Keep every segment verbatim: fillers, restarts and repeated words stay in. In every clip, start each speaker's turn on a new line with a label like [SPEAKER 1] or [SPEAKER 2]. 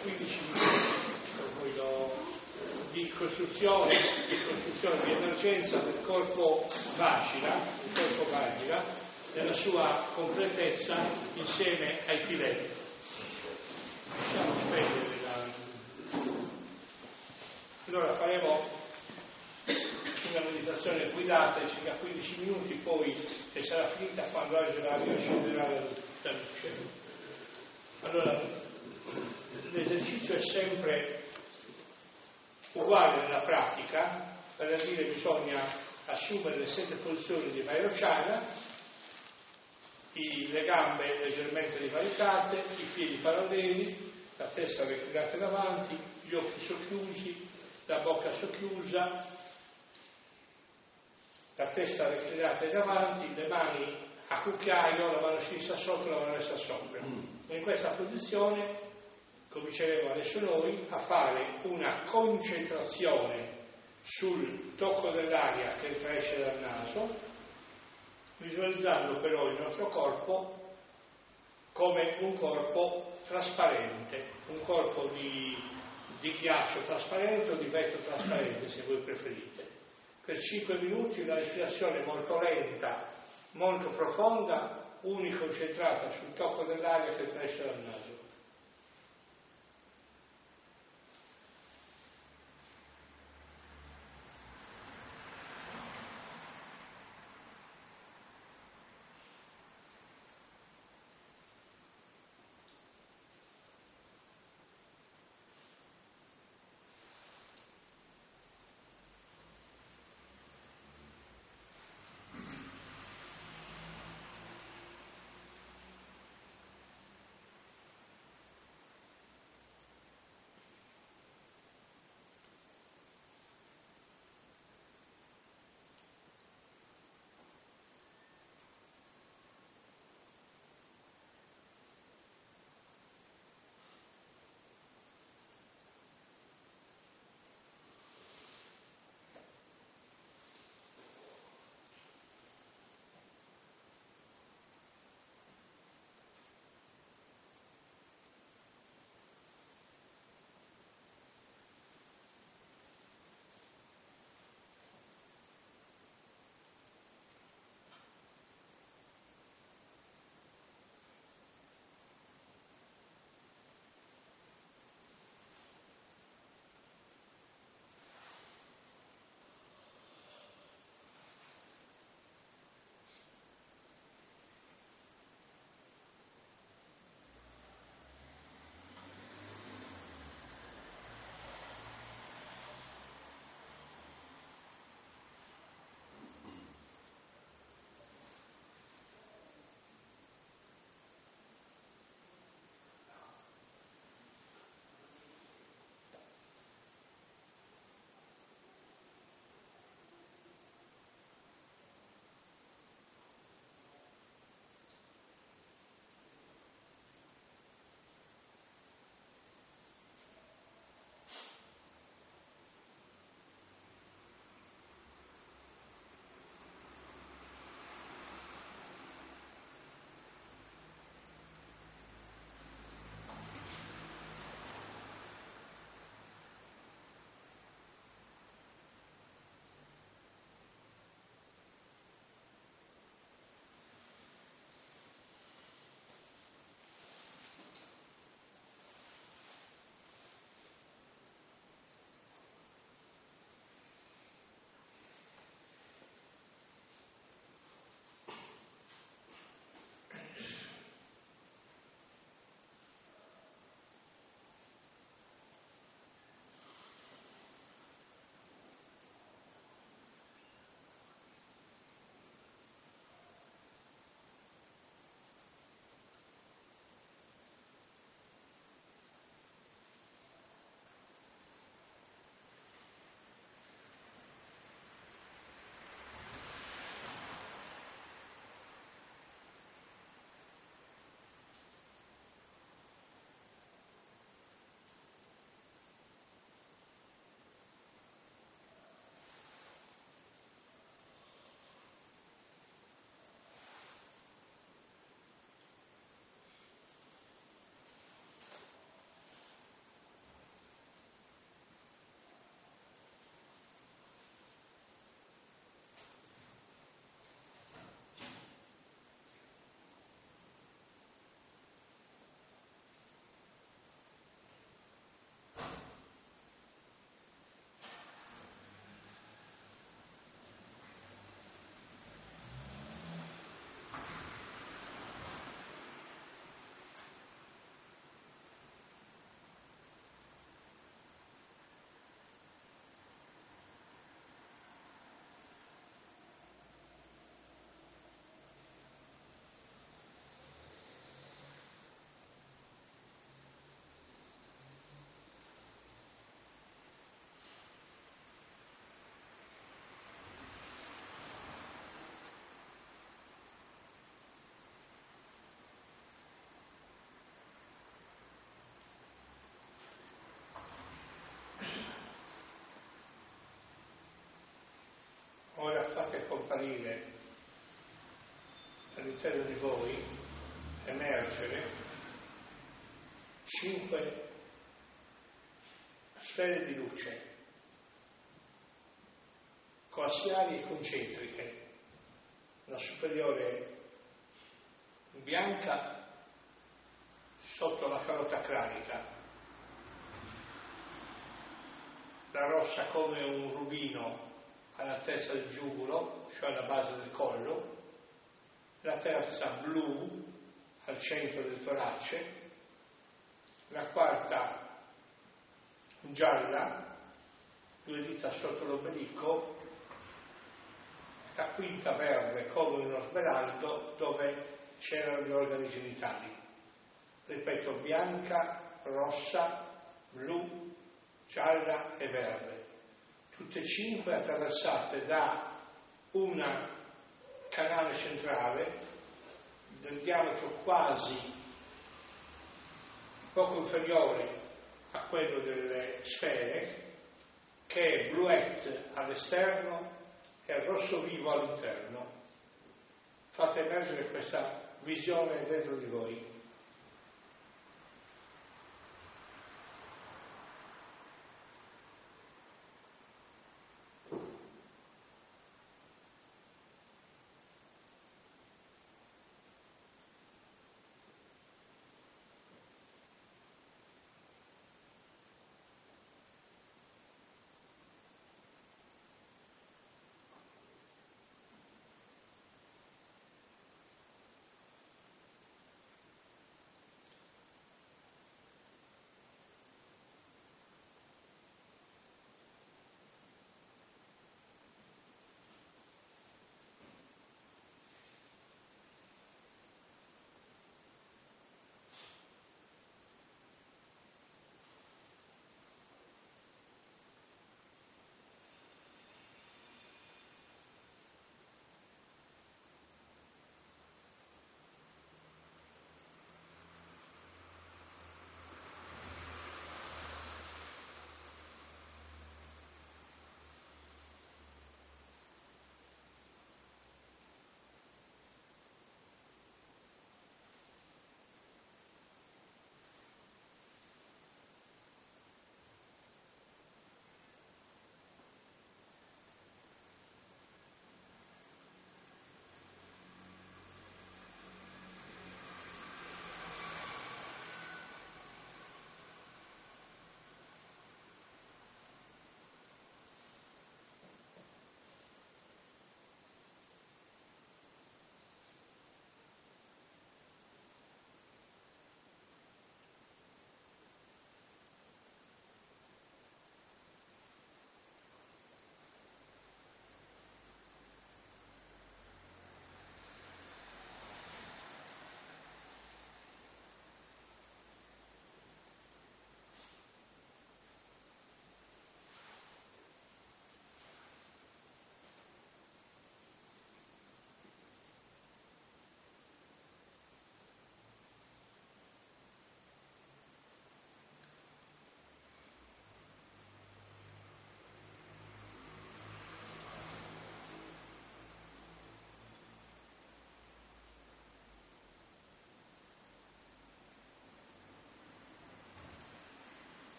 [SPEAKER 1] quindici minuti di costruzione, di costruzione di emergenza del corpo vagina, il corpo vagina, nella sua completezza insieme ai fileti. Possiamo spendere la... Allora faremo una meditazione guidata di circa quindici minuti, poi che sarà finita quando l'angelo scenderà da luce. Allora, l'esercizio è sempre uguale nella pratica, per dire bisogna assumere le sette posizioni di Vairocana, le gambe leggermente divaricate, i piedi paralleli, la testa reclinata davanti, gli occhi socchiusi, la bocca socchiusa, la testa reclinata davanti, le mani a cucchiaio, la mano sinistra sotto, la mano destra sopra. In questa posizione cominceremo adesso noi a fare una concentrazione sul tocco dell'aria che entra e esce dal naso, visualizzando però il nostro corpo come un corpo trasparente, un corpo di, di ghiaccio trasparente o di vetro trasparente, se voi preferite. Per cinque minuti una respirazione molto lenta, molto profonda, unica concentrata sul tocco dell'aria che entra e esce dal naso. apparire all'interno di voi, emergere, cinque sfere di luce, coassiali e concentriche, la superiore bianca sotto la calotta cranica, la rossa come un rubino all'altezza del giugulo, cioè alla base del collo, la terza blu al centro del torace, la quarta gialla, due dita sotto l'ombelico, la quinta verde come uno smeraldo dove c'erano gli organi genitali. Ripeto, bianca, rossa, blu, gialla e verde. Tutte e cinque attraversate da un canale centrale del diametro quasi poco inferiore a quello delle sfere, che è bluette all'esterno e rosso vivo all'interno. Fate emergere questa visione dentro di voi.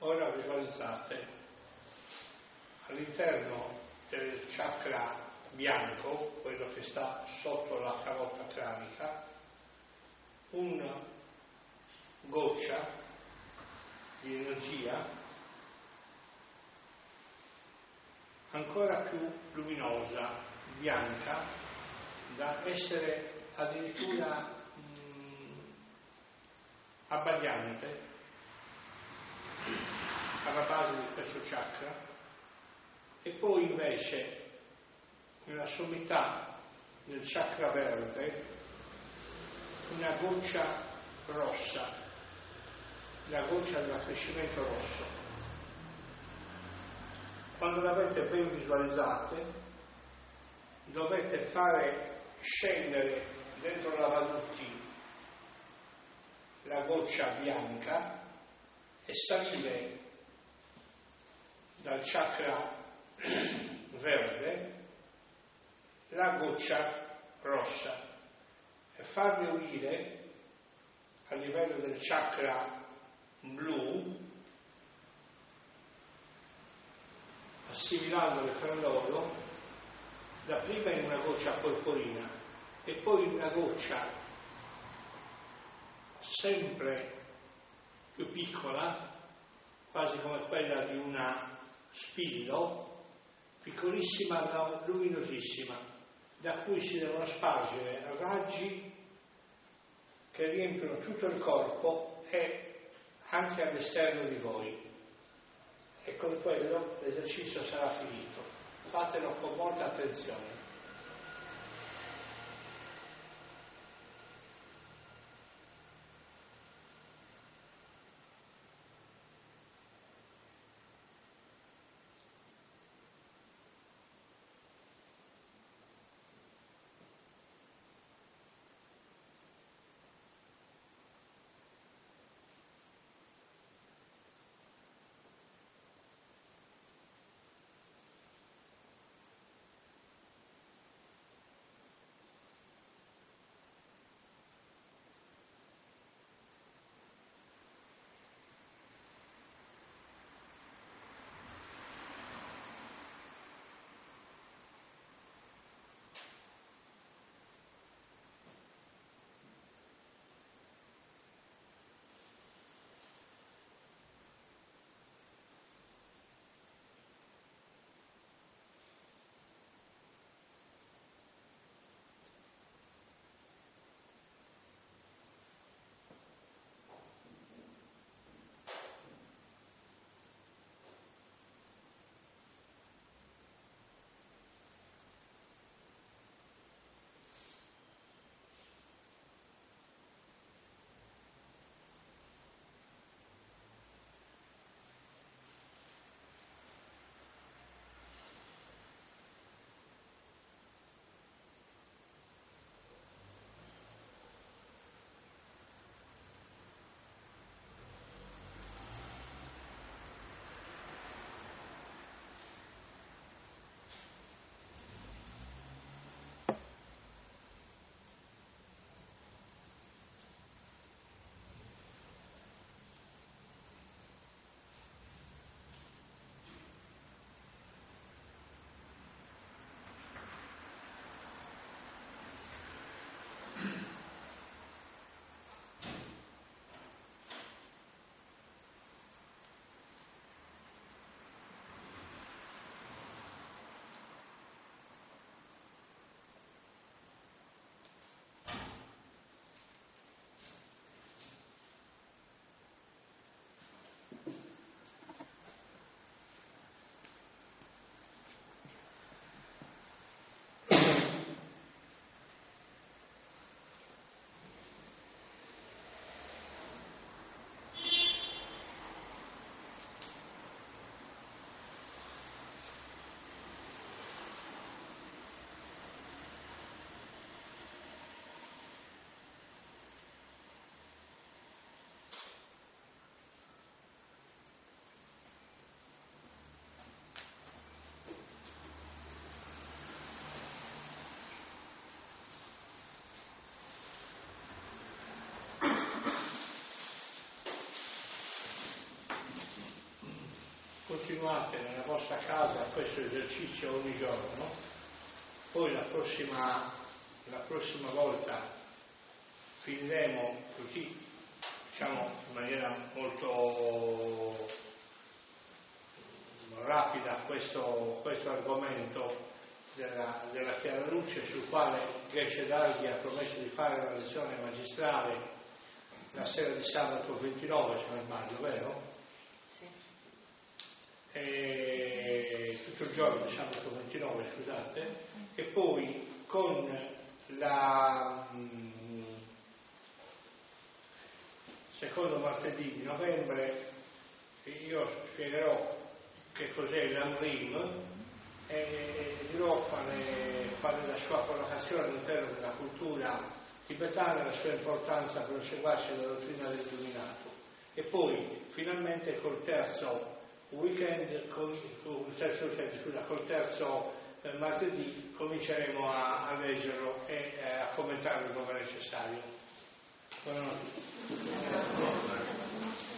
[SPEAKER 1] ora visualizzate all'interno del chakra bianco, quello che sta sotto la calotta cranica, una goccia di energia ancora più luminosa, bianca, da essere addirittura mh, abbagliante alla base di questo chakra, e poi invece nella sommità del chakra verde una goccia rossa, la goccia dell'accrescimento rosso. Quando l'avete ben visualizzate, dovete fare scendere dentro la lavadutti la goccia bianca e salire dal chakra verde la goccia rossa e farvi unire a livello del chakra blu, assimilandole fra loro, dapprima in una goccia porporina e poi in una goccia sempre più piccola, quasi come quella di una spillo, piccolissima ma luminosissima, da cui si devono spargere raggi che riempiono tutto il corpo e anche all'esterno di voi. E con quello l'esercizio sarà finito. Fatelo con molta attenzione. continuate nella vostra casa questo esercizio ogni giorno, poi la prossima, la prossima volta finiremo così, diciamo in maniera molto rapida questo, questo argomento della, della chiara luce, sul quale Geshe Darghi ha promesso di fare una lezione magistrale la sera di sabato ventinove, se non sbaglio, vero?
[SPEAKER 2] Sì.
[SPEAKER 1] E tutto il giorno di sabato ventinove, scusate, e poi con la mh, secondo martedì di novembre io spiegherò che cos'è l'Amrim e dirò quale, quale è la sua collocazione all'interno della cultura tibetana e la sua importanza per il seguace della dottrina del illuminato. E poi finalmente col terzo weekend, col, col terzo weekend scusa, col terzo eh, martedì cominceremo a, a leggerlo e eh, a commentarlo dove è necessario. Buonanotte.